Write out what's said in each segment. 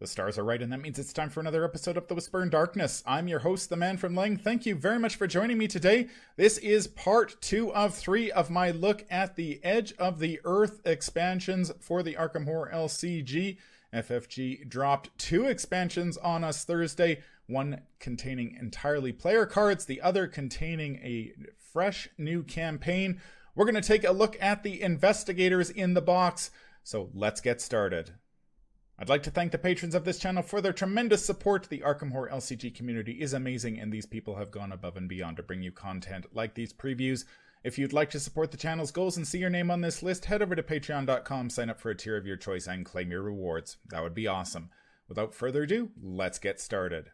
The stars are right, and that means it's time for another episode of The Whisper in Darkness. I'm your host, the Man from Leng. Thank you very much for joining me today. This is part 2 of 3 of my look at the Edge of the Earth expansions for the Arkham Horror LCG. FFG dropped 2 expansions on us Thursday, one containing entirely player cards, the other containing a fresh new campaign. We're going to take a look at the investigators in the box, so let's get started. I'd like to thank the patrons of this channel for their tremendous support. The Arkham Horror LCG community is amazing, and these people have gone above and beyond to bring you content like these previews. If you'd like to support the channel's goals and see your name on this list, head over to patreon.com, sign up for a tier of your choice, and claim your rewards. That would be awesome. Without further ado, let's get started.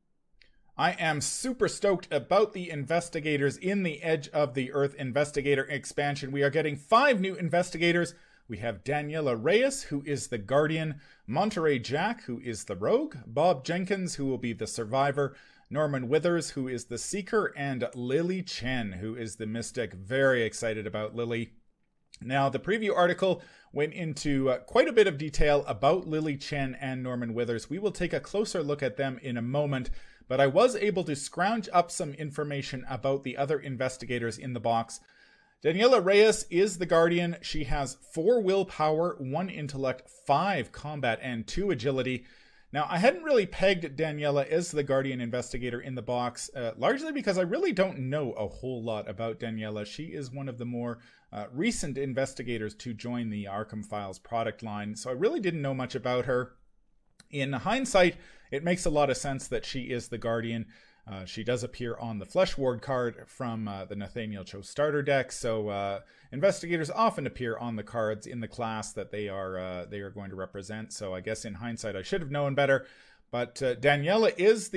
I am super stoked about the investigators in the Edge of the Earth Investigator expansion. We are getting 5 new investigators. We have Daniela Reyes, who is the Guardian, Monterey Jack, who is the Rogue, Bob Jenkins, who will be the Survivor, Norman Withers, who is the Seeker, and Lily Chen, who is the Mystic. Very excited about Lily. Now, the preview article went into quite a bit of detail about Lily Chen and Norman Withers. We will take a closer look at them in a moment, but I was able to scrounge up some information about the other investigators in the box. Daniela Reyes is the Guardian. She has 4 willpower, 1 intellect, 5 combat, and 2 agility. Now, I hadn't really pegged Daniela as the Guardian investigator in the box, largely because I really don't know a whole lot about Daniela. She is one of the more recent investigators to join the Arkham Files product line, so I really didn't know much about her. In hindsight, it makes a lot of sense that she is the Guardian. She does appear on the Flesh Ward card from the Nathaniel Cho starter deck, so investigators often appear on the cards in the class that they are going to represent. So I guess in hindsight I should have known better. But Daniela is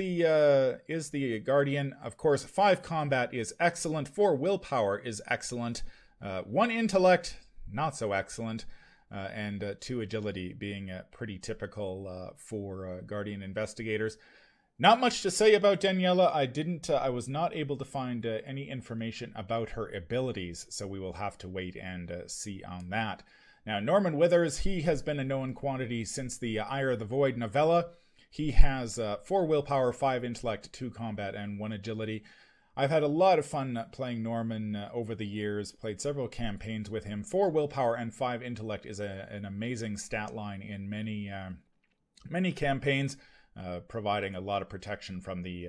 the Guardian. Of course, 5 combat is excellent, 4 willpower is excellent, 1 intellect not so excellent, and 2 agility being pretty typical for Guardian investigators. Not much to say about Daniela. I was not able to find any information about her abilities, so we will have to wait and see on that. Now, Norman Withers, he has been a known quantity since the Ire of the Void novella. He has 4 willpower, 5 intellect, 2 combat, and 1 agility. I've had a lot of fun playing Norman over the years, played several campaigns with him. 4 willpower and 5 intellect is an amazing stat line in many campaigns. Providing a lot of protection from the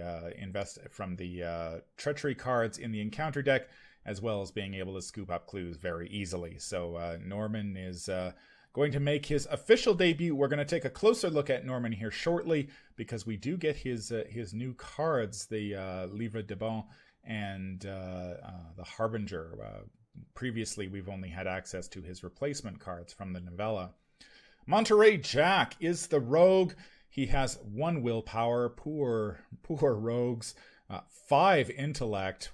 treachery cards in the encounter deck, as well as being able to scoop up clues very easily. So Norman is going to make his official debut. We're going to take a closer look at Norman here shortly, because we do get his new cards, the Livre de Bon and the Harbinger. Previously, we've only had access to his replacement cards from the novella. Monterey Jack is the Rogue. He has 1 willpower, poor rogues, 5 intellect,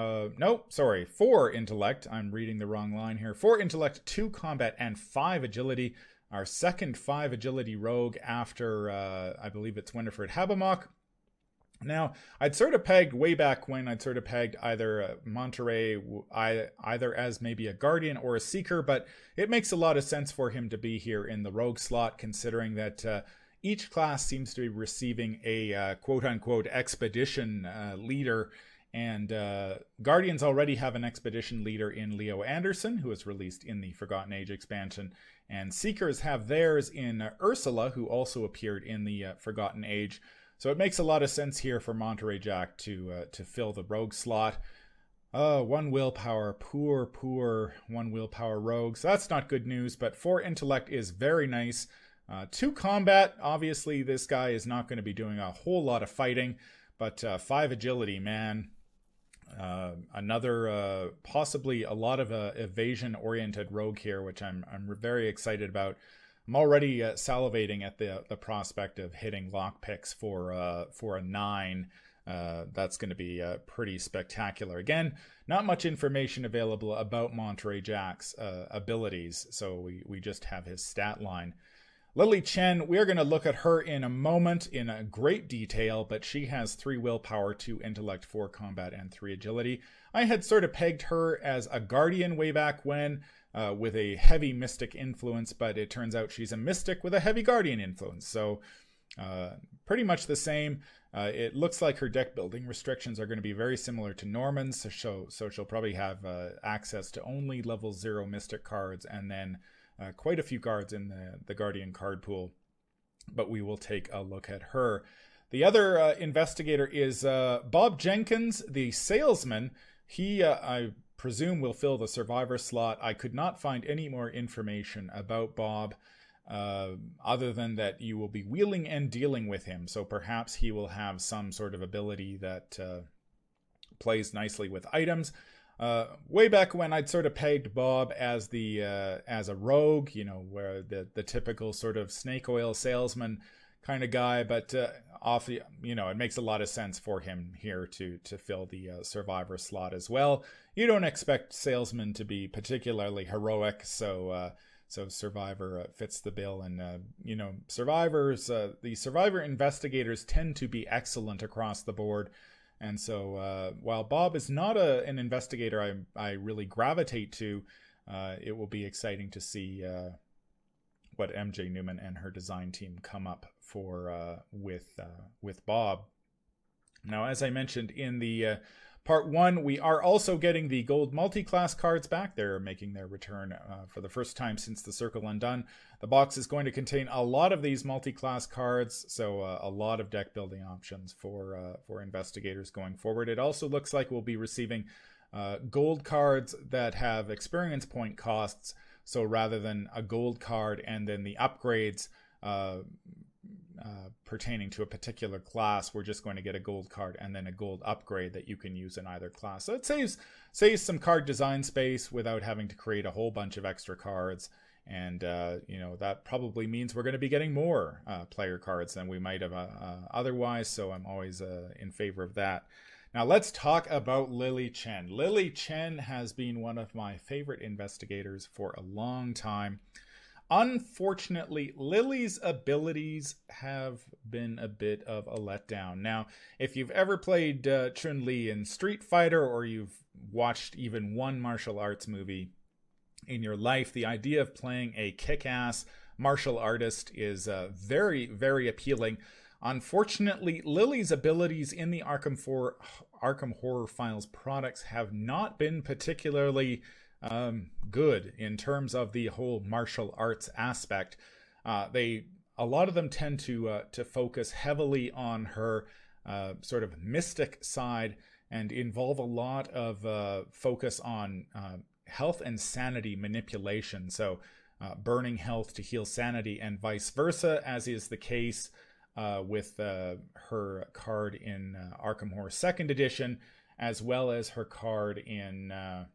4 intellect, I'm reading the wrong line here, 4 intellect, 2 combat, and 5 agility. Our second 5 agility rogue after, I believe it's Winifred Habermock. Now, I'd sort of pegged way back when, either Monterey either as maybe a Guardian or a Seeker, but it makes a lot of sense for him to be here in the rogue slot, considering that each class seems to be receiving a quote-unquote expedition leader, and Guardians already have an expedition leader in Leo Anderson, who was released in the Forgotten Age expansion, and Seekers have theirs in Ursula, who also appeared in the Forgotten Age. So it makes a lot of sense here for Monterey Jack to fill the rogue slot. 1 willpower, poor 1 willpower rogues. That's not good news, but 4 intellect is very nice. 2 combat, obviously this guy is not going to be doing a whole lot of fighting, but 5 agility, man. Another, possibly a lot of evasion-oriented rogue here, which I'm very excited about. I'm already salivating at the prospect of hitting lockpicks for a 9. That's going to be pretty spectacular. Again, not much information available about Monterey Jack's abilities, so we just have his stat line. Lily Chen, we're going to look at her in a moment in a great detail, but she has 3 willpower, 2 intellect, 4 combat, and 3 agility. I had sort of pegged her as a Guardian way back when, with a heavy Mystic influence, but it turns out she's a Mystic with a heavy Guardian influence. So Pretty much the same. It looks like her deck building restrictions are going to be very similar to Norman's, so she'll probably have access to only level 0 Mystic cards, and then quite a few cards in the Guardian card pool. But we will take a look at her. The other investigator is Bob Jenkins, the salesman. He, I presume, will fill the survivor slot. I could not find any more information about Bob, other than that you will be wheeling and dealing with him. So perhaps he will have some sort of ability that plays nicely with items. Way back when, I'd sort of pegged Bob as as a rogue, you know, where the typical sort of snake oil salesman kind of guy, but you know, it makes a lot of sense for him here to fill the survivor slot as well. You don't expect salesmen to be particularly heroic, so survivor fits the bill. And you know, the survivor investigators tend to be excellent across the board. And so while Bob is not an investigator I really gravitate to, it will be exciting to see what MJ Newman and her design team come up for with Bob. Now, as I mentioned in the part 1, we are also getting the gold multi-class cards back. They're making their return for the first time since the Circle Undone. The box is going to contain a lot of these multi-class cards, so a lot of deck building options for investigators going forward. It also looks like we'll be receiving gold cards that have experience point costs. So rather than a gold card and then the upgrades pertaining to a particular class, we're just going to get a gold card and then a gold upgrade that you can use in either class. So it saves some card design space without having to create a whole bunch of extra cards. And, you know, that probably means we're going to be getting more player cards than we might have otherwise. So I'm always in favor of that. Now let's talk about Lily Chen. Lily Chen has been one of my favorite investigators for a long time. Unfortunately, Lily's abilities have been a bit of a letdown. Now, if you've ever played Chun-Li in Street Fighter, or you've watched even one martial arts movie in your life, the idea of playing a kick-ass martial artist is very, very appealing. Unfortunately, Lily's abilities in the Arkham Horror Files products have not been particularly good in terms of the whole martial arts aspect. A lot of them tend to focus heavily on her sort of mystic side and involve a lot of focus on health and sanity manipulation. So burning health to heal sanity and vice versa, as is the case with her card in Arkham Horror 2nd Edition, as well as her card in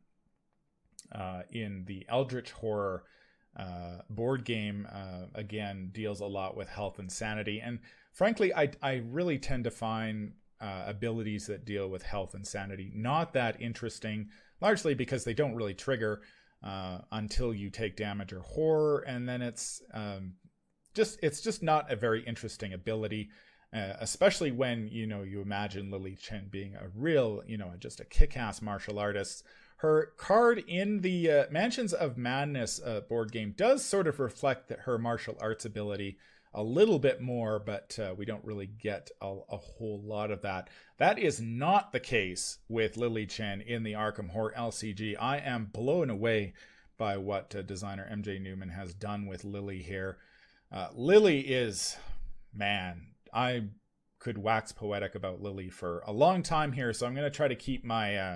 the Eldritch Horror board game. Again, deals a lot with health and sanity. And frankly, I really tend to find abilities that deal with health and sanity not that interesting, largely because they don't really trigger until you take damage or horror, and then it's just not a very interesting ability, especially when, you know, you imagine Lily Chen being a real, you know, just a kick-ass martial artist. Her card in the Mansions of Madness board game does sort of reflect her martial arts ability a little bit more, but we don't really get a whole lot of that. That is not the case with Lily Chen in the Arkham Horror LCG. I am blown away by what designer MJ Newman has done with Lily here. Lily is, man, I could wax poetic about Lily for a long time here, so I'm going to try to keep my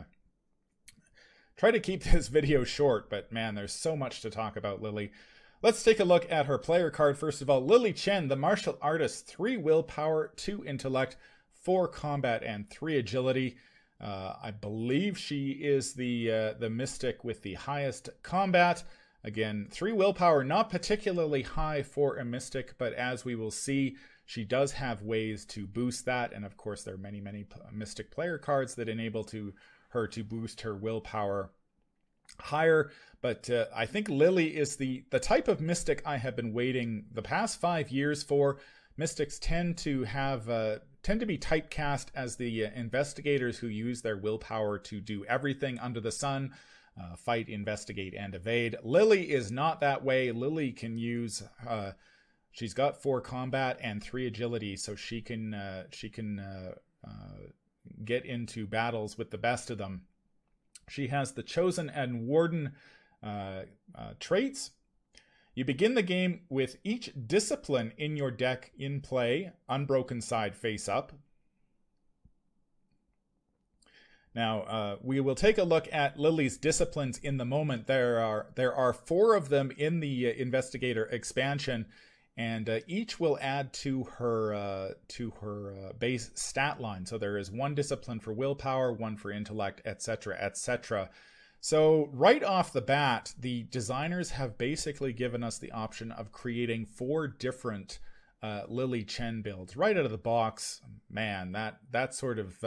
this video short, but man, there's so much to talk about Lily. Let's take a look at her player card. First of all, Lily Chen, the martial artist, 3 willpower, 2 intellect, 4 combat, and 3 agility. I believe she is the mystic with the highest combat. Again, 3 willpower, not particularly high for a mystic, but as we will see, she does have ways to boost that. And of course, there are many, many mystic player cards that enable her to boost her willpower higher. But I think Lily is the type of mystic I have been waiting the past 5 years for. Mystics tend to be typecast as the investigators who use their willpower to do everything under the sun. Fight, investigate, and evade. Lily is not that way. Lily can use She's got 4 combat and 3 agility, so she can get into battles with the best of them. She has the Chosen and Warden traits. You begin the game with each discipline in your deck in play, unbroken side face up. Now, we will take a look at Lily's disciplines in the moment. There are 4 of them in the Investigator expansion, and each will add to her base stat line. So there is 1 discipline for willpower, 1 for intellect, etc., etc. So right off the bat, the designers have basically given us the option of creating 4 different Lily Chen builds right out of the box. Man, that sort of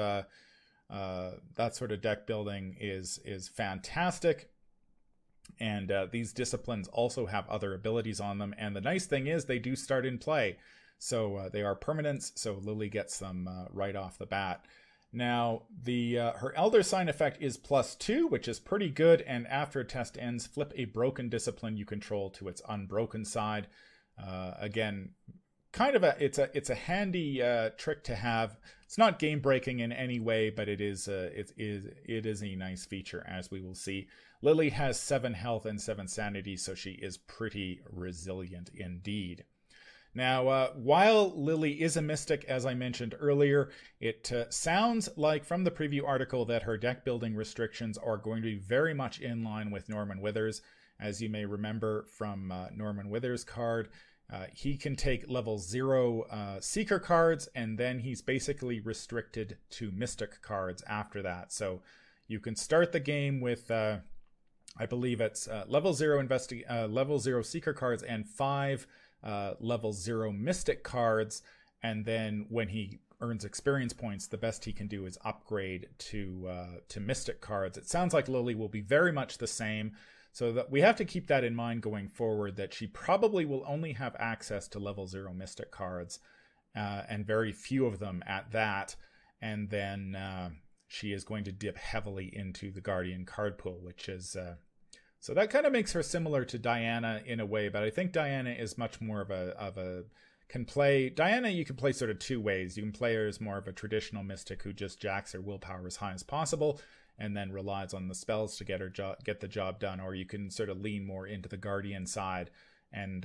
deck building is fantastic. And these disciplines also have other abilities on them. And the nice thing is they do start in play. So they are permanents, so Lily gets them right off the bat. Now, her Elder Sign effect is +2, which is pretty good. And after a test ends, flip a broken discipline you control to its unbroken side. Again, kind of it's a handy trick to have. It's not game breaking in any way, but it is a nice feature, as we will see. Lily has 7 health and 7 sanity, so she is pretty resilient indeed. Now, while Lily is a mystic, as I mentioned earlier, it sounds like from the preview article that her deck building restrictions are going to be very much in line with Norman Withers. As you may remember from Norman Withers' card, he can take level 0 Seeker cards, and then he's basically restricted to Mystic cards after that. So you can start the game with, I believe it's level 0 Seeker cards and 5 level 0 Mystic cards, and then when he earns experience points, the best he can do is upgrade to Mystic cards. It sounds like Lily will be very much the same. So that we have to keep that in mind going forward, that she probably will only have access to level 0 Mystic cards, and very few of them at that. And then she is going to dip heavily into the Guardian card pool, which is... so that kind of makes her similar to Diana in a way, but I think Diana is much more of a can play... Diana you can play sort of 2 ways. You can play her as more of a traditional mystic who just jacks her willpower as high as possible, and then relies on the spells to get the job done, or you can sort of lean more into the Guardian side and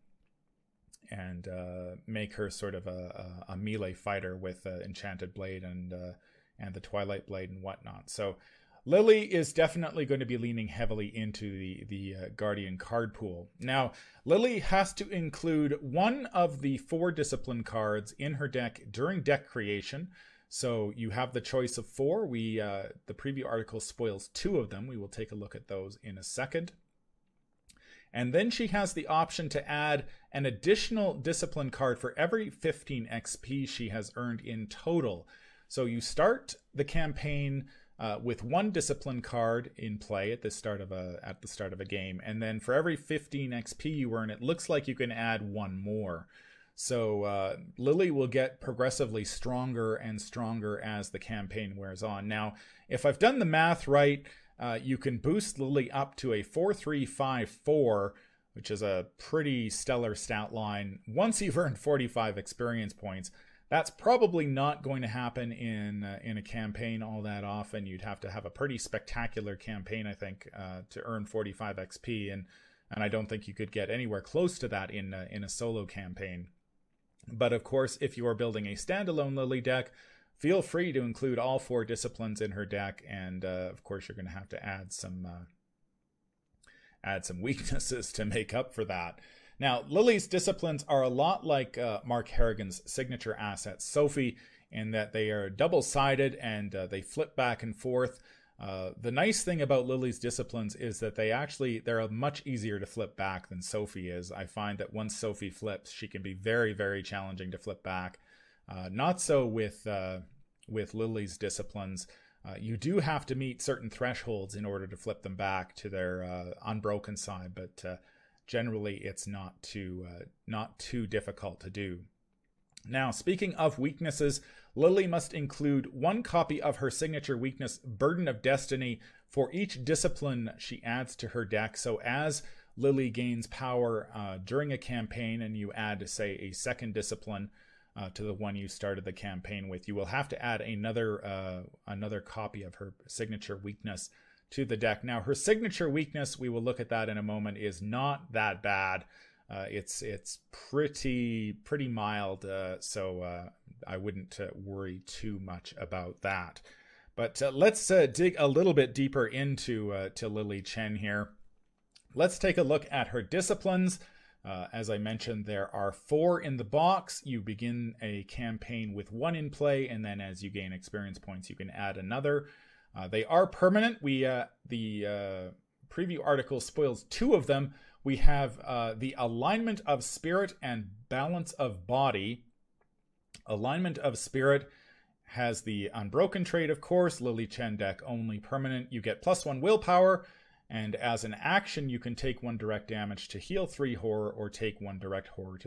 make her sort of a melee fighter with Enchanted Blade and the Twilight Blade and whatnot. So Lily is definitely going to be leaning heavily into the Guardian card pool. Now, Lily has to include 1 of the 4 discipline cards in her deck during deck creation. So you have the choice of 4. The preview article spoils 2 of them. We will take a look at those in a second. And then she has the option to add an additional discipline card for every 15 XP she has earned in total. So you start the campaign with 1 discipline card in play at the start of a game, and then for every 15 XP you earn, it looks like you can add 1 more. So Lily will get progressively stronger and stronger as the campaign wears on. Now, if I've done the math right, you can boost Lily up to a 4-3-5-4, which is a pretty stellar stat line, once you've earned 45 experience points. That's probably not going to happen in a campaign all that often. You'd have to have a pretty spectacular campaign, I think, to earn 45 XP, and I don't think you could get anywhere close to that in a solo campaign. But of course, if you are building a standalone Lily deck, feel free to include all 4 disciplines in her deck, and of course you're going to have to add some weaknesses to make up for that. Now, Lily's disciplines are a lot like Mark Harrigan's signature asset, Sophie, in that they are double-sided and they flip back and forth. The nice thing about Lily's disciplines is that they're much easier to flip back than Sophie is. I find that once Sophie flips, she can be very, very challenging to flip back. Not so with Lily's disciplines. You do have to meet certain thresholds in order to flip them back to their unbroken side, but generally it's not too difficult to do. Now, speaking of weaknesses, Lily must include 1 copy of her signature weakness, Burden of Destiny, for each discipline she adds to her deck. So as Lily gains power during a campaign and you add, say, a second discipline to the one you started the campaign with, you will have to add another copy of her signature weakness to the deck. Now, her signature weakness, we will look at that in a moment, is not that bad. It's pretty mild, so I wouldn't worry too much about that. But let's dig a little bit deeper into to Lily Chen here. Let's take a look at her disciplines. As I mentioned, there are 4 in the box. You begin a campaign with 1 in play, and then as you gain experience points, you can add another. They are permanent. The preview article spoils 2 of them. We have the Alignment of Spirit and Balance of Body. Alignment of Spirit has the Unbroken trait, of course. Lily Chen deck only permanent. You get +1 willpower, and as an action, you can take 1 direct damage to heal 3 horror, or take 1 direct horror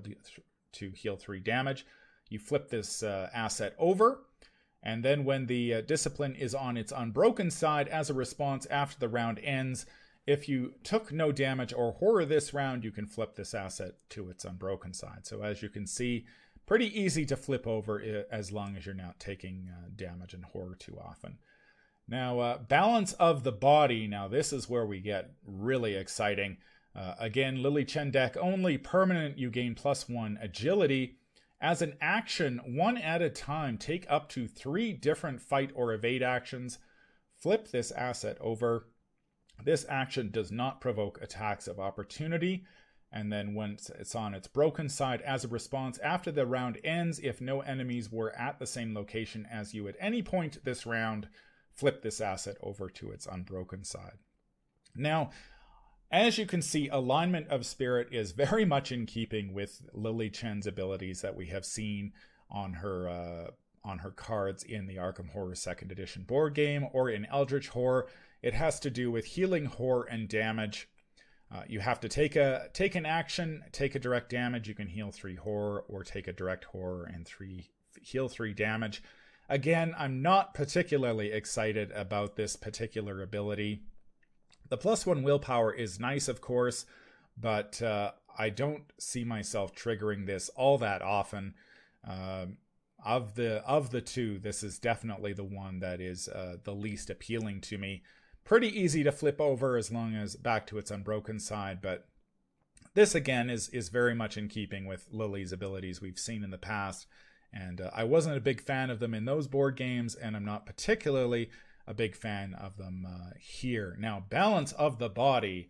to heal 3 damage. You flip this asset over, and then when the discipline is on its unbroken side, as a response after the round ends, if you took no damage or horror this round, you can flip this asset to its unbroken side. So as you can see, pretty easy to flip over as long as you're not taking damage and horror too often. Now, Balance of the Body. Now, this is where we get really exciting. Again, Lily Chen deck only permanent. You gain +1 agility. As an action, 1 at a time, take up to 3 different fight or evade actions. Flip this asset over. This action does not provoke attacks of opportunity. And then once it's on its broken side, as a response after the round ends, if no enemies were at the same location as you at any point this round, flip this asset over to its unbroken side. Now, as you can see, Alignment of Spirit is very much in keeping with Lily Chen's abilities that we have seen on her cards in the Arkham Horror 2nd Edition board game or in Eldritch Horror. It has to do with healing horror and damage. You have to take an action, take a direct damage. You can heal 3 horror, or take a direct horror and heal 3 damage. Again, I'm not particularly excited about this particular ability. The +1 willpower is nice, of course, but I don't see myself triggering this all that often. Of the 2, this is definitely the one that is the least appealing to me. Pretty easy to flip over as long as back to its unbroken side, but this again is very much in keeping with Lily's abilities we've seen in the past. And I wasn't a big fan of them in those board games, and I'm not particularly a big fan of them here. Now, Balance of the Body,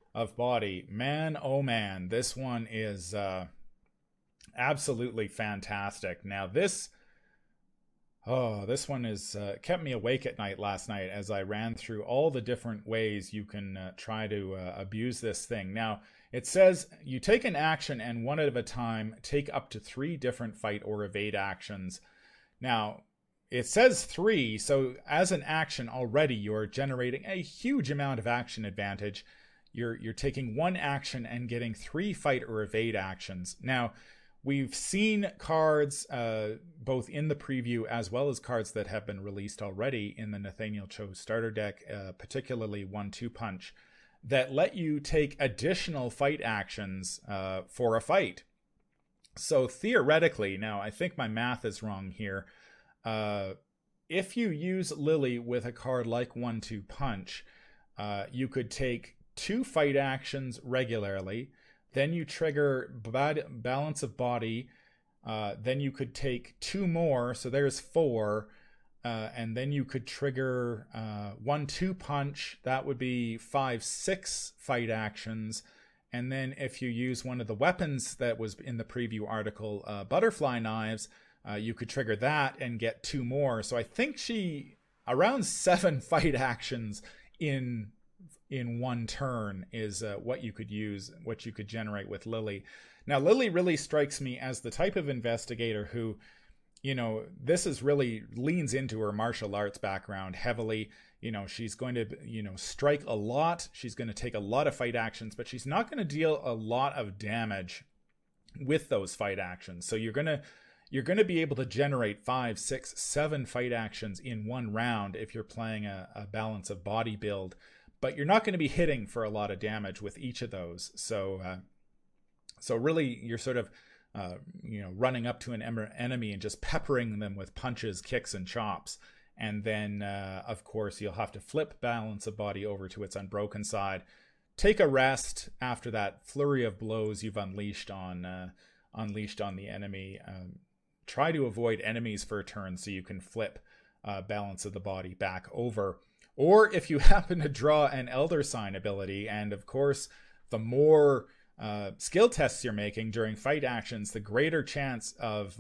man, oh man, this one is absolutely fantastic. Now, this one is kept me awake at night last night as I ran through all the different ways you can try to abuse this thing. Now, it says you take an action and 1 at a time, take up to 3 different fight or evade actions. Now, it says 3, so as an action already, you're generating a huge amount of action advantage. You're taking 1 action and getting 3 fight or evade actions. Now, we've seen cards both in the preview as well as cards that have been released already in the Nathaniel Cho starter deck, particularly 1-2 Punch, that let you take additional fight actions for a fight. So theoretically, now I think my math is wrong here, if you use Lily with a card like 1-2 Punch, you could take 2 fight actions regularly, then you trigger Balance of Body, then you could take 2 more, so there's 4, and then you could trigger 1-2 Punch. That would be 5-6 fight actions. And then if you use one of the weapons that was in the preview article, Butterfly Knives, you could trigger that and get 2 more. So I think around 7 fight actions in 1 turn is what you could use, what you could generate with Lily. Now, Lily really strikes me as the type of investigator who, this is really leans into her martial arts background heavily. She's going to, strike a lot. She's going to take a lot of fight actions, but she's not going to deal a lot of damage with those fight actions. So you're going to be able to generate 5, 6, 7 fight actions in 1 round if you're playing a Balance of Body build. but you're not going to be hitting for a lot of damage with each of those. So really, you're sort of running up to an enemy and just peppering them with punches, kicks, and chops. And then, of course, you'll have to flip Balance of Body over to its unbroken side. Take a rest after that flurry of blows you've unleashed on the enemy. Try to avoid enemies for a turn so you can flip Balance of the Body back over. Or if you happen to draw an Elder Sign ability, and of course, the more skill tests you're making during fight actions, the greater chance of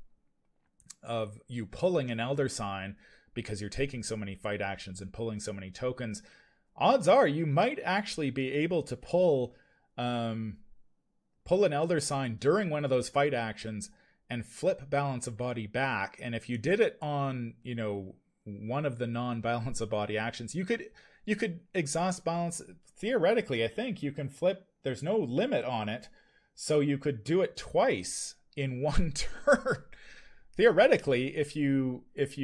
you pulling an Elder Sign, because you're taking so many fight actions and pulling so many tokens. Odds are you might actually be able to pull an Elder Sign during one of those fight actions and flip Balance of Body back. And if you did it on, one of the non-Balance of Body actions, you could exhaust balance. Theoretically, I think you can flip. There's no limit on it, so you could do it twice in one turn. Theoretically, if you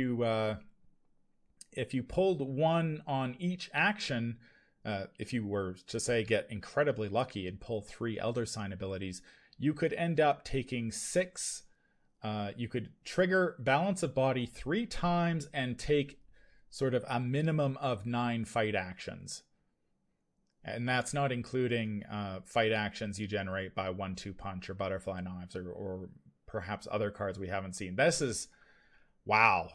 pulled one on each action, if you were to say get incredibly lucky and pull 3 Elder Sign abilities, you could end up taking 6. You could trigger Balance of Body 3 times and take sort of a minimum of 9 fight actions. And that's not including fight actions you generate by 1-2 punch or butterfly knives or perhaps other cards we haven't seen. This is, wow.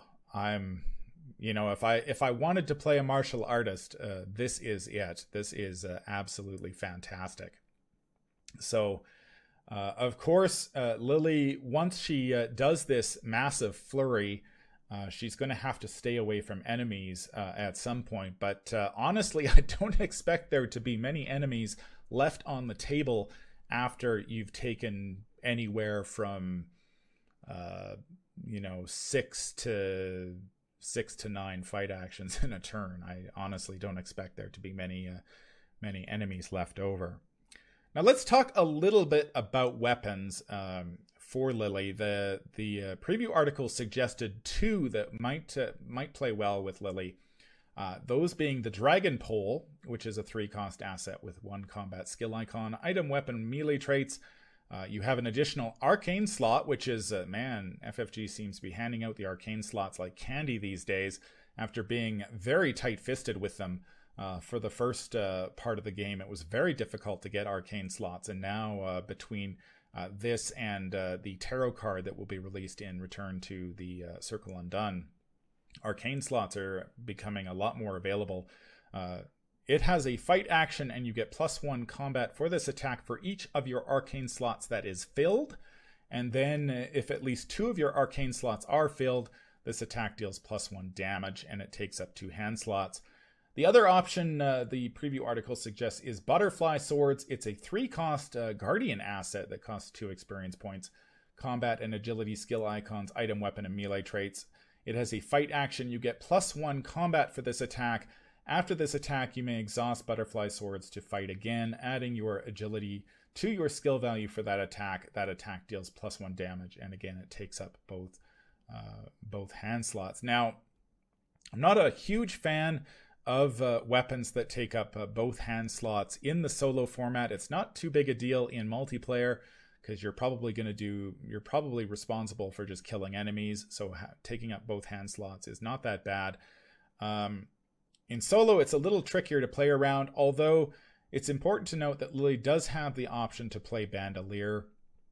If I wanted to play a martial artist, this is it. This is absolutely fantastic. So, of course, Lily, once she does this massive flurry, she's going to have to stay away from enemies at some point. But honestly, I don't expect there to be many enemies left on the table after you've taken anywhere from, 6 to 9 fight actions in a turn. I honestly don't expect there to be many enemies left over. Now let's talk a little bit about weapons for Lily. The preview article suggested 2 that might play well with Lily. Those being the Dragon Pole, which is a 3-cost asset with 1 combat skill icon, item, weapon, melee traits. You have an additional arcane slot, which is, FFG seems to be handing out the arcane slots like candy these days after being very tight-fisted with them. For the first part of the game, it was very difficult to get arcane slots, and now between this and the tarot card that will be released in Return to the Circle Undone, arcane slots are becoming a lot more available. It has a fight action, and you get +1 combat for this attack for each of your arcane slots that is filled. And then if at least 2 of your arcane slots are filled, this attack deals +1 damage, and it takes up 2 hand slots. The other option the preview article suggests is Butterfly Swords. It's a 3-cost Guardian asset that costs 2 experience points. Combat and agility skill icons, item, weapon, and melee traits. It has a fight action. You get +1 combat for this attack. After this attack, you may exhaust Butterfly Swords to fight again, adding your agility to your skill value for that attack. That attack deals +1 damage, and again, it takes up both hand slots. Now, I'm not a huge fan of weapons that take up both hand slots in the solo format. It's not too big a deal in multiplayer because you're probably responsible for just killing enemies. So taking up both hand slots is not that bad. In solo, it's a little trickier to play around, although it's important to note that Lily does have the option to play Bandolier,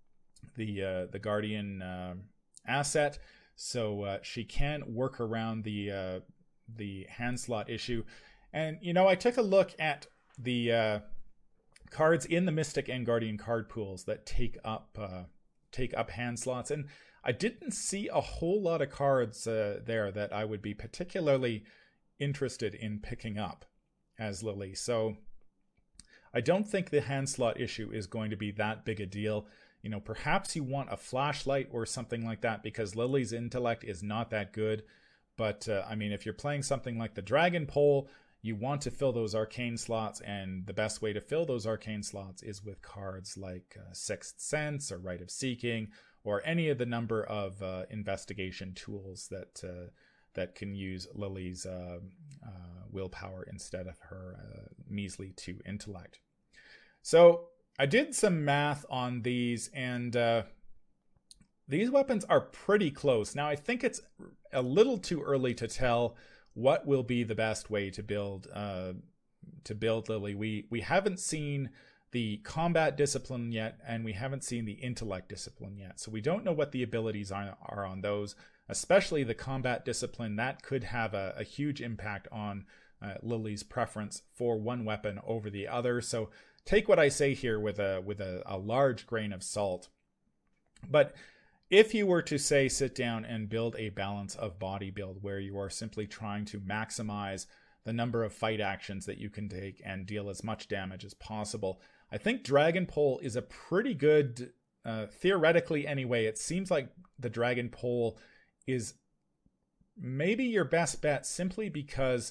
the Guardian asset, so she can work around the hand slot issue. And I took a look at the cards in the Mystic and Guardian card pools that take up hand slots, and I didn't see a whole lot of cards there that I would be particularly interested in picking up as Lily. So I don't think the hand slot issue is going to be that big a deal. Perhaps you want a flashlight or something like that because Lily's intellect is not that good. But if you're playing something like the Dragon Pole, you want to fill those arcane slots, and the best way to fill those arcane slots is with cards like Sixth Sense or Rite of Seeking, or any of the number of investigation tools that that can use Lily's willpower instead of her measly 2 intellect. So I did some math on these, and these weapons are pretty close. Now, I think it's a little too early to tell what will be the best way to build Lily. We haven't seen the combat discipline yet, and we haven't seen the intellect discipline yet. So we don't know what the abilities are on those, especially the combat discipline. That could have a huge impact on Lily's preference for one weapon over the other. So take what I say here with a large grain of salt. But if you were to say sit down and build a balance of body build where you are simply trying to maximize the number of fight actions that you can take and deal as much damage as possible, I think Dragon Pole is a pretty good, theoretically anyway, it seems like the Dragon Pole is maybe your best bet simply because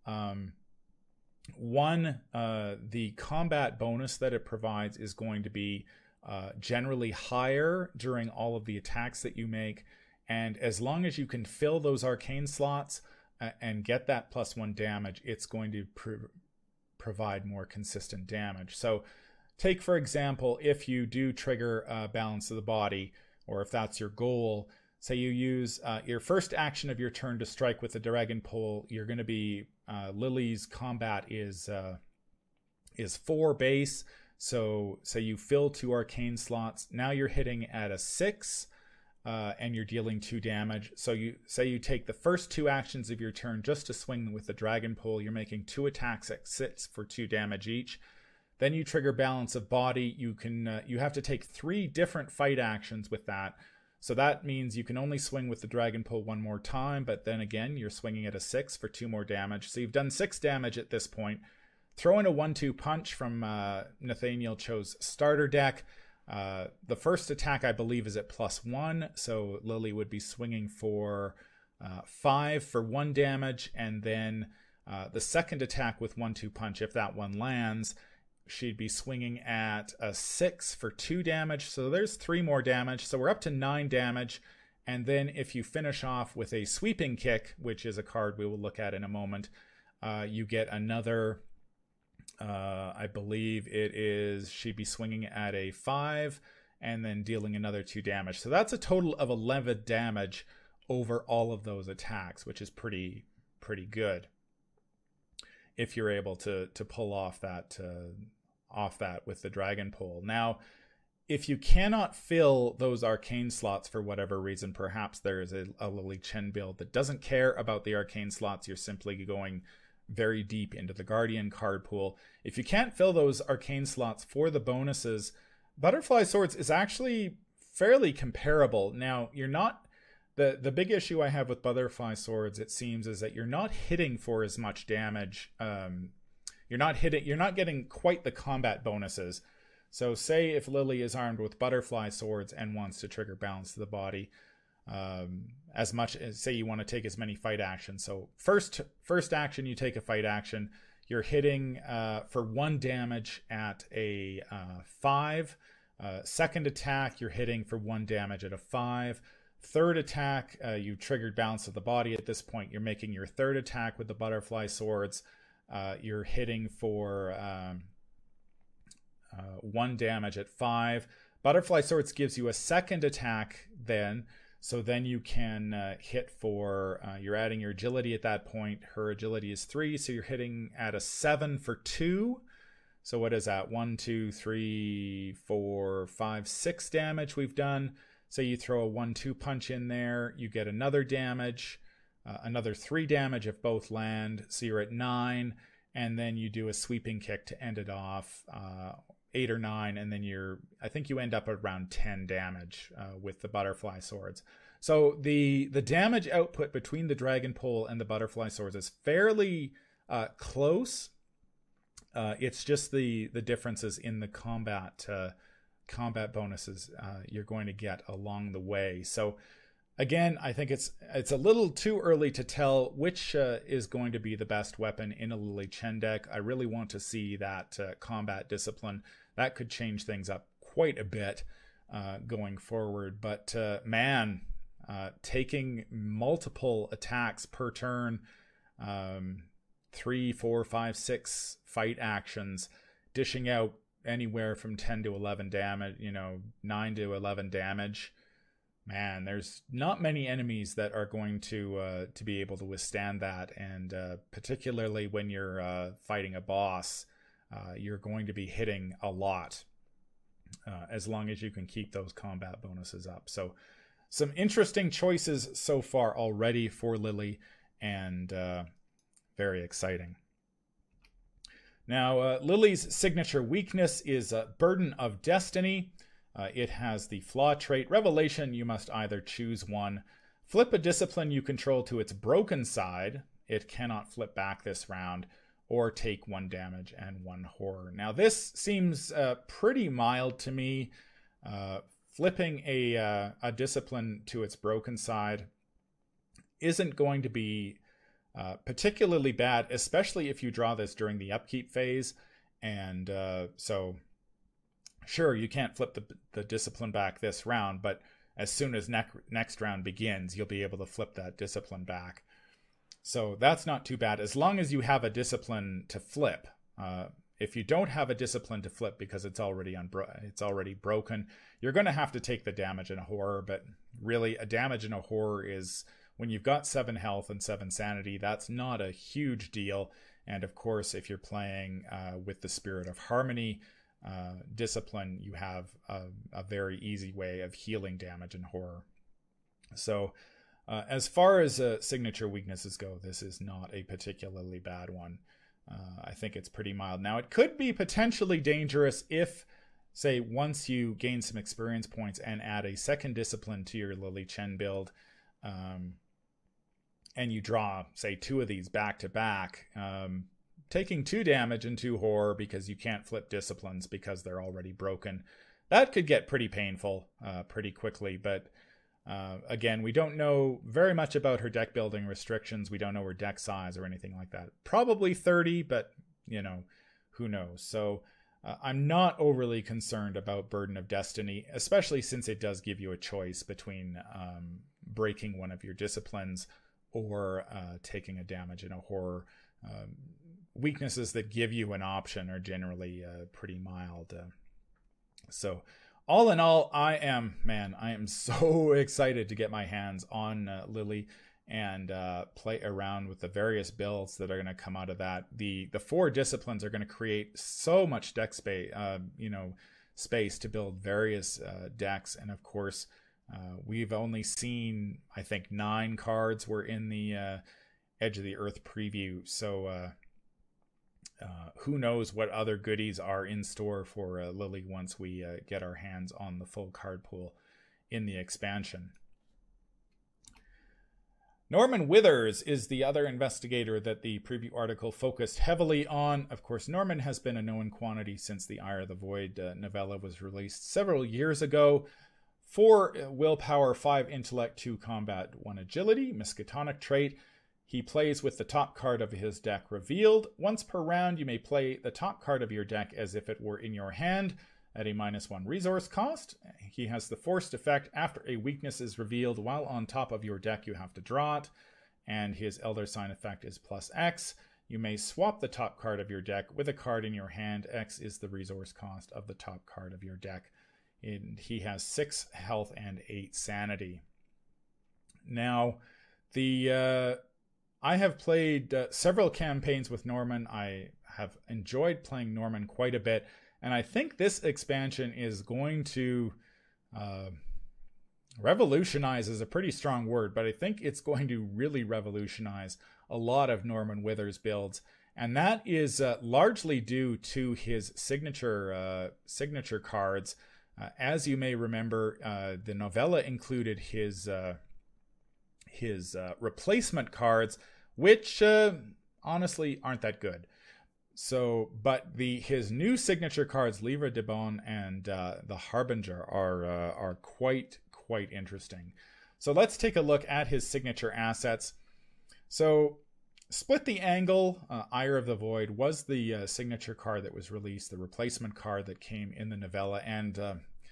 one, the combat bonus that it provides is going to be generally higher during all of the attacks that you make, and as long as you can fill those arcane slots and get that +1 damage, it's going to provide more consistent damage. So take, for example, if you do trigger Balance of the Body, or if that's your goal, say you use your first action of your turn to strike with the Dragon Pole, you're going to be Lily's combat is 4 base. So you fill 2 arcane slots. Now you're hitting at a 6, and you're dealing 2 damage. So you say you take the first 2 actions of your turn just to swing with the Dragon Pole. You're making 2 attacks at 6 for 2 damage each. Then you trigger Balance of Body. You have to take 3 different fight actions with that. So that means you can only swing with the Dragon Pole 1 more time, but then again, you're swinging at a 6 for 2 more damage. So you've done 6 damage at this point. Throw in a 1-2 punch from Nathaniel Cho's starter deck. The first attack, I believe, is at +1, so Lily would be swinging for 5 for 1 damage, and then the second attack with 1-2 punch, if that one lands, she'd be swinging at a 6 for 2 damage, so there's 3 more damage, so we're up to 9 damage. And then if you finish off with a sweeping kick, which is a card we will look at in a moment, you get another... I believe it is, she'd be swinging at a 5 and then dealing another 2 damage. So that's a total of 11 damage over all of those attacks, which is pretty good if you're able to pull off that with the Dragon Pole. Now, if you cannot fill those arcane slots for whatever reason, perhaps there is a Lily Chen build that doesn't care about the arcane slots. You're simply going very deep into the Guardian card pool. If you can't fill those arcane slots for the bonuses, Butterfly Swords is actually fairly comparable. Now, you're not... The big issue I have with Butterfly Swords, it seems, is that you're not hitting for as much damage. You're not getting quite the combat bonuses. So say if Lily is armed with Butterfly Swords and wants to trigger Balance of the Body, as much as, say you want to take as many fight actions. So first action, you take a fight action. You're hitting for 1 damage at a 5. Second attack, you're hitting for 1 damage at a 5. Third attack, you triggered Balance of the Body. At this point, you're making your third attack with the Butterfly Swords. You're hitting for 1 damage at 5. Butterfly Swords gives you a second attack then. So then you can hit for, you're adding your agility at that point. Her agility is 3, so you're hitting at a 7 for 2. So what is that? 1, 2, 3, 4, 5, 6 damage we've done. So you throw a 1-2 punch in there. You get another damage, another 3 damage if both land. So you're at 9. And then you do a sweeping kick to end it off, 8 or 9, and then I think you end up around 10 damage with the Butterfly Swords. So the damage output between the Dragon Pole and the Butterfly Swords is fairly close. It's just the differences in the combat bonuses you're going to get along the way. So again, I think it's a little too early to tell which is going to be the best weapon in a Lily Chen deck. I really want to see that combat discipline. That could change things up quite a bit going forward. But man, taking multiple attacks per turn, 3, 4, 5, 6 fight actions, dishing out anywhere from 10 to 11 damage, 9 to 11 damage. Man, there's not many enemies that are going to be able to withstand that, and particularly when you're fighting a boss, you're going to be hitting a lot, as long as you can keep those combat bonuses up. So some interesting choices so far already for Lily, and very exciting. Now, Lily's signature weakness is Burden of Destiny. It has the flaw trait Revelation. You must either choose one. Flip a discipline you control to its broken side. It cannot flip back this round, or take 1 damage and 1 horror. Now, this seems pretty mild to me. Flipping a discipline to its broken side isn't going to be particularly bad, especially if you draw this during the upkeep phase. And so sure, you can't flip the discipline back this round, but as soon as next round begins, you'll be able to flip that discipline back. So that's not too bad, as long as you have a discipline to flip. If you don't have a discipline to flip because it's already broken, you're going to have to take the damage and a horror. But really, a damage and a horror is, when you've got 7 health and 7 sanity, that's not a huge deal. And of course, if you're playing with the Spirit of Harmony discipline, you have a very easy way of healing damage and horror. So as far as signature weaknesses go, this is not a particularly bad one. I think it's pretty mild. Now, it could be potentially dangerous if, say, once you gain some experience points and add a second discipline to your Lily Chen build, and you draw, say, 2 of these back to back, taking 2 damage and 2 horror because you can't flip disciplines because they're already broken. That could get pretty painful pretty quickly, but again, we don't know very much about her deck building restrictions. We don't know her deck size or anything like that. Probably 30, but, who knows? So I'm not overly concerned about Burden of Destiny, especially since it does give you a choice between breaking one of your disciplines or taking a damage and a horror. Weaknesses that give you an option are generally pretty mild. So all in all, I am so excited to get my hands on Lily and play around with the various builds that are going to come out of that. The 4 disciplines are going to create so much deck space, space to build various decks. And of course, we've only seen, I think, 9 cards were in the Edge of the Earth preview. So who knows what other goodies are in store for Lily once we get our hands on the full card pool in the expansion. Norman Withers is the other investigator that the preview article focused heavily on. Of course, Norman has been a known quantity since the Eye of the Void novella was released several years ago. 4 willpower, 5 intellect, 2 combat, 1 agility, Miskatonic trait. He plays with the top card of his deck revealed. Once per round, you may play the top card of your deck as if it were in your hand at a -1 resource cost. He has the forced effect: after a weakness is revealed while on top of your deck, you have to draw it. And his Elder Sign effect is +X. You may swap the top card of your deck with a card in your hand. X is the resource cost of the top card of your deck. And he has 6 health and 8 sanity. Now, I have played several campaigns with Norman. I have enjoyed playing Norman quite a bit. And I think this expansion is going to revolutionize is a pretty strong word, but I think it's going to really revolutionize a lot of Norman Withers builds. And that is largely due to his signature cards. As you may remember, the novella included his replacement cards, which honestly aren't that good. So, but his new signature cards, Livre de Bon and the Harbinger, are quite interesting. So let's take a look at his signature assets. So, Split the Angle, Eye of the Void, was the signature card that was released, the replacement card that came in the novella, and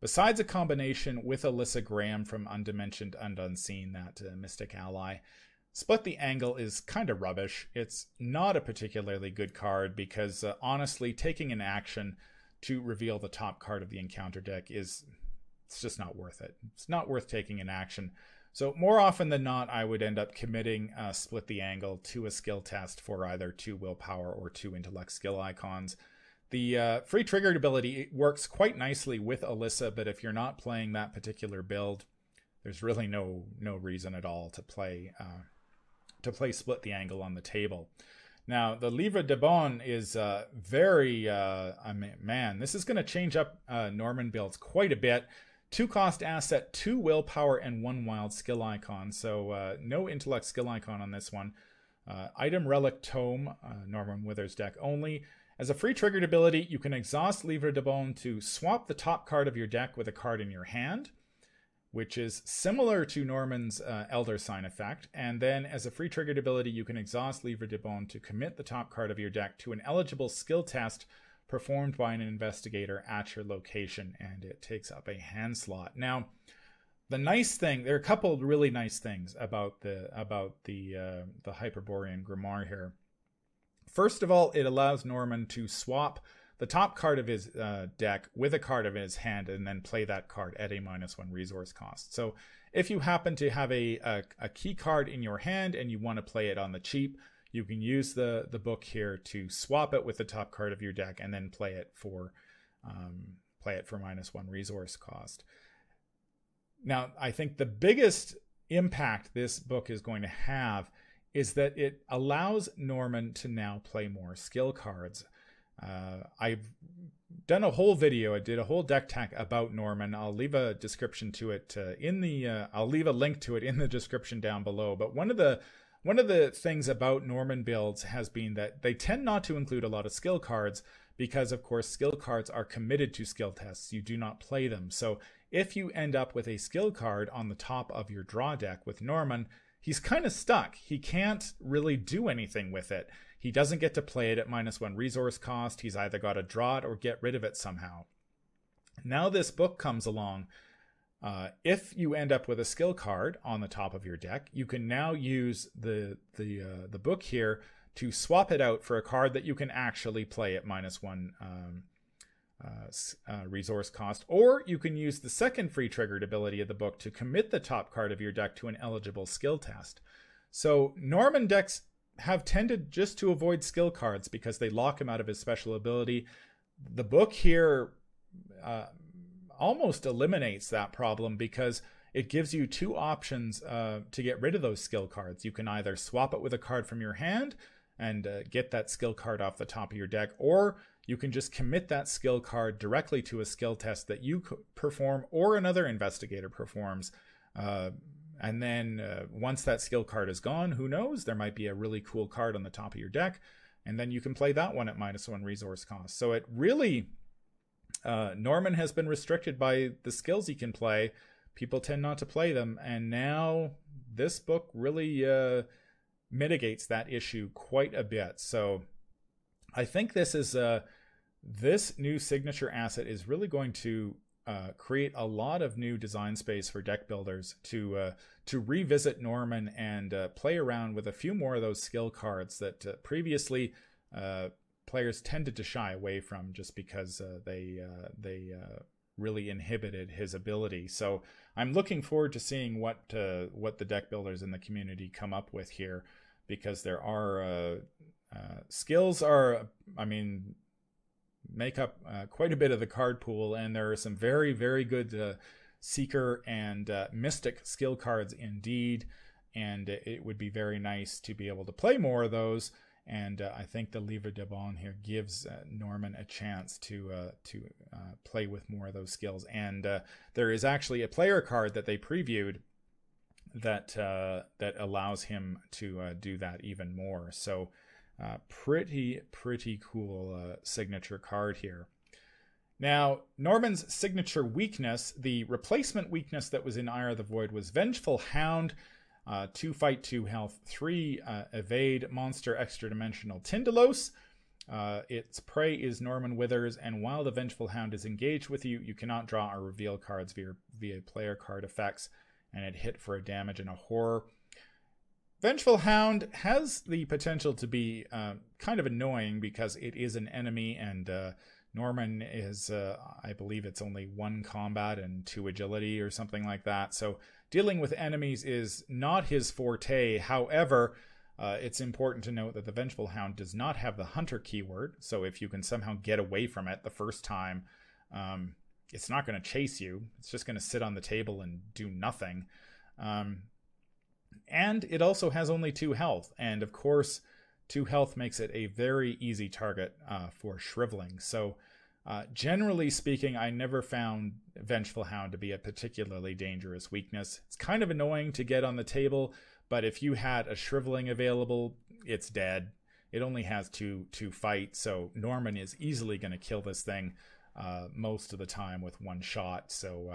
besides a combination with Alyssa Graham from Undimensioned and Unseen, that Mystic ally, Split the Angle is kind of rubbish. It's not a particularly good card because honestly, taking an action to reveal the top card of the encounter deck it's just not worth it. It's not worth taking an action. So more often than not, I would end up committing Split the Angle to a skill test for either 2 willpower or 2 intellect skill icons. The free triggered ability works quite nicely with Alyssa, but if you're not playing that particular build, there's really no reason at all to play Split the Angle on the table. Now, the Livre de Bon is very, I mean, man, this is going to change up Norman builds quite a bit. 2-cost asset, 2 willpower, and 1 wild skill icon. So no intellect skill icon on this one. Item Relic Tome, Norman Withers deck only. As a free triggered ability, you can exhaust Livre de Bon to swap the top card of your deck with a card in your hand, which is similar to Norman's Elder Sign effect. And then as a free triggered ability, you can exhaust Livre de Bon to commit the top card of your deck to an eligible skill test performed by an investigator at your location, and it takes up a hand slot. Now, the nice thing, there are a couple of really nice things about the Hyperborean Grimoire here. First of all, it allows Norman to swap the top card of his deck with a card of his hand and then play that card at a -1 resource cost. So if you happen to have a key card in your hand and you want to play it on the cheap, you can use the book here to swap it with the top card of your deck and then play it for -1 resource cost. Now, I think the biggest impact this book is going to have is that it allows Norman to now play more skill cards. I've done a whole video. I did a whole deck tech about Norman. I'll leave a description to it I'll leave a link to it in the description down below. But one of the things about Norman builds has been that they tend not to include a lot of skill cards because, of course, skill cards are committed to skill tests. You do not play them. So if you end up with a skill card on the top of your draw deck with Norman, he's kind of stuck. He can't really do anything with it. He doesn't get to play it at -1 resource cost. He's either got to draw it or get rid of it somehow. Now this book comes along. If you end up with a skill card on the top of your deck, you can now use the book here to swap it out for a card that you can actually play at -1 resource cost, or you can use the second free triggered ability of the book to commit the top card of your deck to an eligible skill test. So Norman decks have tended just to avoid skill cards because they lock him out of his special ability. The book here almost eliminates that problem because it gives you 2 options to get rid of those skill cards. You can either swap it with a card from your hand and get that skill card off the top of your deck, or you can just commit that skill card directly to a skill test that you perform or another investigator performs. And then once that skill card is gone, who knows, there might be a really cool card on the top of your deck, and then you can play that one at -1 resource cost. So it really, Norman has been restricted by the skills he can play. People tend not to play them, and now this book really mitigates that issue quite a bit. So I think this new signature asset is really going to create a lot of new design space for deck builders to revisit Norman and play around with a few more of those skill cards that previously players tended to shy away from just because they really inhibited his ability. So I'm looking forward to seeing what the deck builders in the community come up with here, because there are skills make up quite a bit of the card pool, and there are some very, very good Seeker and Mystic skill cards indeed, and it would be very nice to be able to play more of those. And I think the Livre de Bon here gives Norman a chance to play with more of those skills. And there is actually a player card that they previewed that allows him to do that even more. So pretty cool signature card here. Now, Norman's signature weakness, the replacement weakness that was in Ire of the Void, was Vengeful Hound. 2 fight, 2 health, 3 evade, monster extra dimensional Tindalos. Its prey is Norman Withers, and while the Vengeful Hound is engaged with you, you cannot draw or reveal cards via player card effects, and it hit for a damage and a horror. Vengeful Hound has the potential to be kind of annoying because it is an enemy, and Norman is, I believe it's only 1 combat and 2 agility or something like that. So dealing with enemies is not his forte. However, it's important to note that the Vengeful Hound does not have the Hunter keyword. So if you can somehow get away from it the first time, it's not going to chase you. It's just going to sit on the table and do nothing. And it also has only 2 health. And of course, 2 health makes it a very easy target for shriveling. So generally speaking, I never found Vengeful Hound to be a particularly dangerous weakness. It's kind of annoying to get on the table, but if you had a shriveling available, it's dead. It only has 2 fight, so Norman is easily going to kill this thing most of the time with 1 shot. So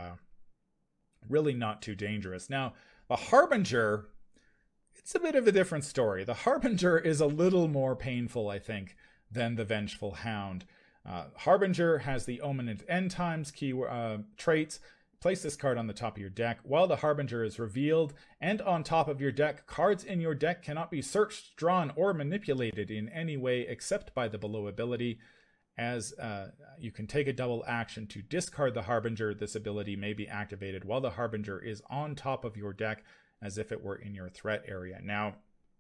really not too dangerous. Now, the Harbinger, it's a bit of a different story. The Harbinger is a little more painful, I think, than the Vengeful Hound. Harbinger has the Omen and End Times traits. Place this card on the top of your deck. While the Harbinger is revealed and on top of your deck, cards in your deck cannot be searched, drawn, or manipulated in any way except by the below ability. As you can take a double action to discard the Harbinger, this ability may be activated while the Harbinger is on top of your deck as if it were in your threat area. Now,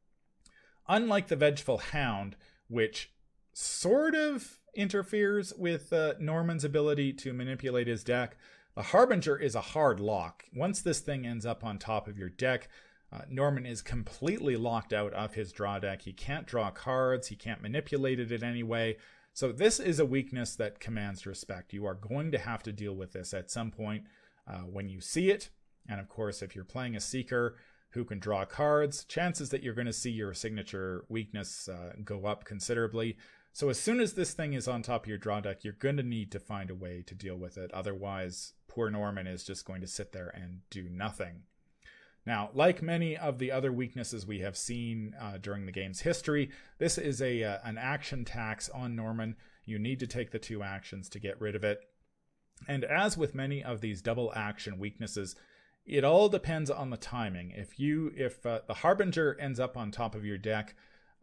unlike the Vengeful Hound, which sort of interferes with Norman's ability to manipulate his deck, the Harbinger is a hard lock. Once this thing ends up on top of your deck, Norman is completely locked out of his draw deck. He can't draw cards. He can't manipulate it in any way. So this is a weakness that commands respect. You are going to have to deal with this at some point when you see it. And of course, if you're playing a Seeker who can draw cards, chances that you're going to see your signature weakness go up considerably. So as soon as this thing is on top of your draw deck, you're going to need to find a way to deal with it. Otherwise, poor Norman is just going to sit there and do nothing. Now, like many of the other weaknesses we have seen during the game's history, this is an action tax on Norman. You need to take the 2 actions to get rid of it. And as with many of these double action weaknesses, it all depends on the timing. If the Harbinger ends up on top of your deck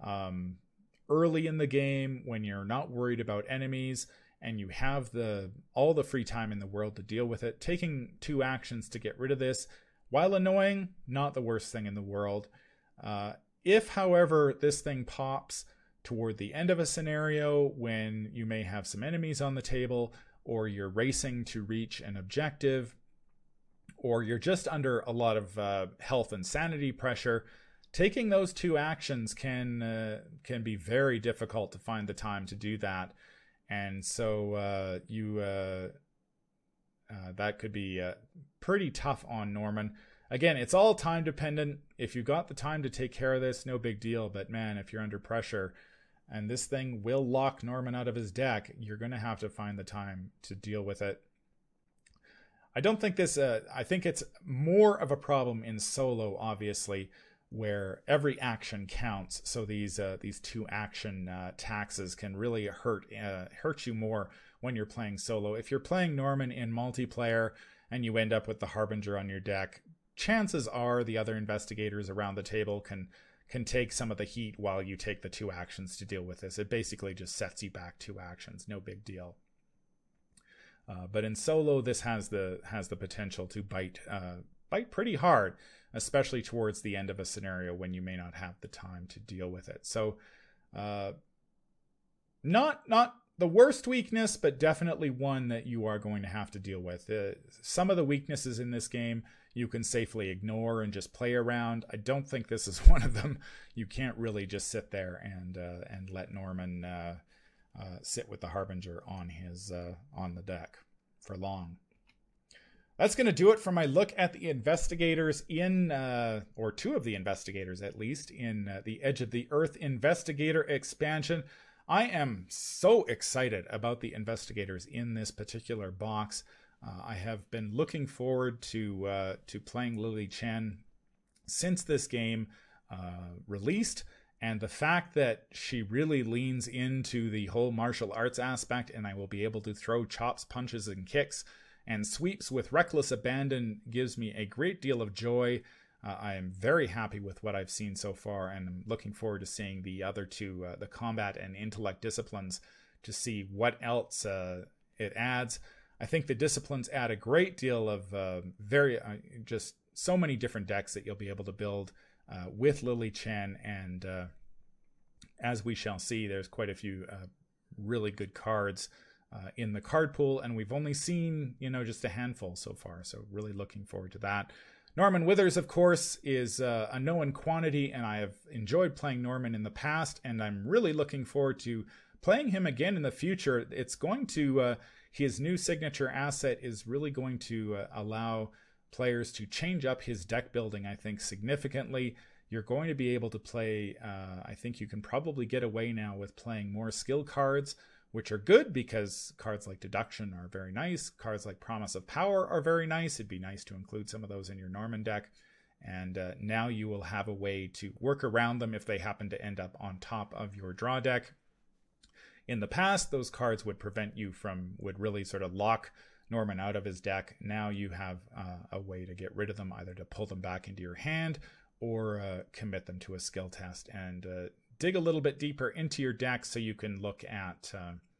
early in the game when you're not worried about enemies and you have all the free time in the world to deal with it, taking 2 actions to get rid of this, while annoying, not the worst thing in the world. If, however, this thing pops toward the end of a scenario when you may have some enemies on the table, or you're racing to reach an objective, or you're just under a lot of health and sanity pressure, taking those 2 actions can be very difficult to find the time to do that. And so that could be pretty tough on Norman. Again, it's all time dependent. If you got the time to take care of this, no big deal. But man, if you're under pressure and this thing will lock Norman out of his deck, you're going to have to find the time to deal with it. I don't think I think it's more of a problem in solo, obviously, where every action counts. So these 2 action taxes can really hurt you more when you're playing solo. If you're playing Norman in multiplayer and you end up with the Harbinger on your deck, chances are the other investigators around the table can take some of the heat while you take the 2 actions to deal with this. It basically just sets you back 2 actions, no big deal. But in solo, this has the potential to bite pretty hard, especially towards the end of a scenario when you may not have the time to deal with it. So, not the worst weakness, but definitely one that you are going to have to deal with. Some of the weaknesses in this game you can safely ignore and just play around. I don't think this is one of them. You can't really just sit there and let Norman sit with the Harbinger on the deck for long. That's going to do it for my look at the investigators or 2 of the investigators at least, in the Edge of the Earth Investigator expansion. I am so excited about the investigators in this particular box. I have been looking forward to playing Lily Chen since this game released, And the fact that she really leans into the whole martial arts aspect, and I will be able to throw chops, punches, and kicks and sweeps with reckless abandon, gives me a great deal of joy. I am very happy with what I've seen so far, and I'm looking forward to seeing the other two, the combat and intellect disciplines, to see what else it adds. I think the disciplines add a great deal of just so many different decks that you'll be able to build with Lily Chen, and as we shall see, there's quite a few really good cards in the card pool, and we've only seen, just a handful so far, so really looking forward to that. Norman Withers, of course, is a known quantity, and I have enjoyed playing Norman in the past, and I'm really looking forward to playing him again in the future. It's going to, his new signature asset is really going to allow players to change up his deck building, I think, significantly. You're going to be able to play, I think you can probably get away now with playing more skill cards, which are good because cards like Deduction are very nice. Cards like Promise of Power are very nice. It'd be nice to include some of those in your Norman deck. And now you will have a way to work around them if they happen to end up on top of your draw deck. In the past, those cards would would really sort of lock Norman out of his deck. Now you have a way to get rid of them, either to pull them back into your hand or commit them to a skill test and dig a little bit deeper into your deck, so you can look at,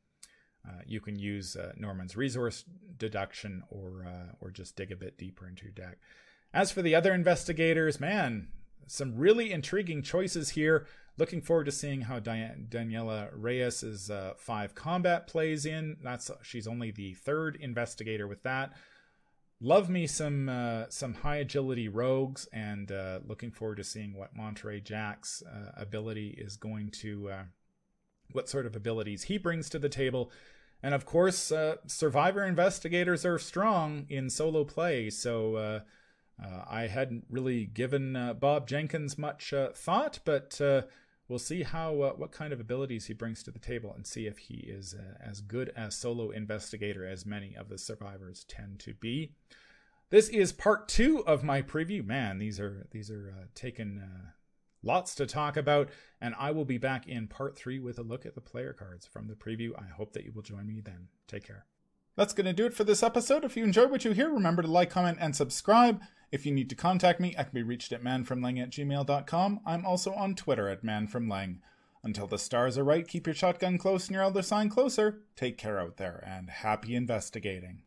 you can use Norman's resource deduction or just dig a bit deeper into your deck. As for the other investigators, man, some really intriguing choices here. Looking forward to seeing how Daniela Reyes's 5 combat plays in. She's only the 3rd investigator with that. Love me some high agility rogues, and looking forward to seeing what Monterey Jack's ability is going to, what sort of abilities he brings to the table. And of course, Survivor investigators are strong in solo play, so I hadn't really given Bob Jenkins much thought, but we'll see how what kind of abilities he brings to the table, and see if he is as good a solo investigator as many of the survivors tend to be. This is part 2 of my preview. Man, these are taking lots to talk about, and I will be back in part 3 with a look at the player cards from the preview. I hope that you will join me then. Take care. That's going to do it for this episode. If you enjoyed what you hear, remember to like, comment, and subscribe. If you need to contact me, I can be reached at manfromlang@gmail.com. I'm also on Twitter at manfromlang. Until the stars are right, keep your shotgun close and your elder sign closer. Take care out there, and happy investigating.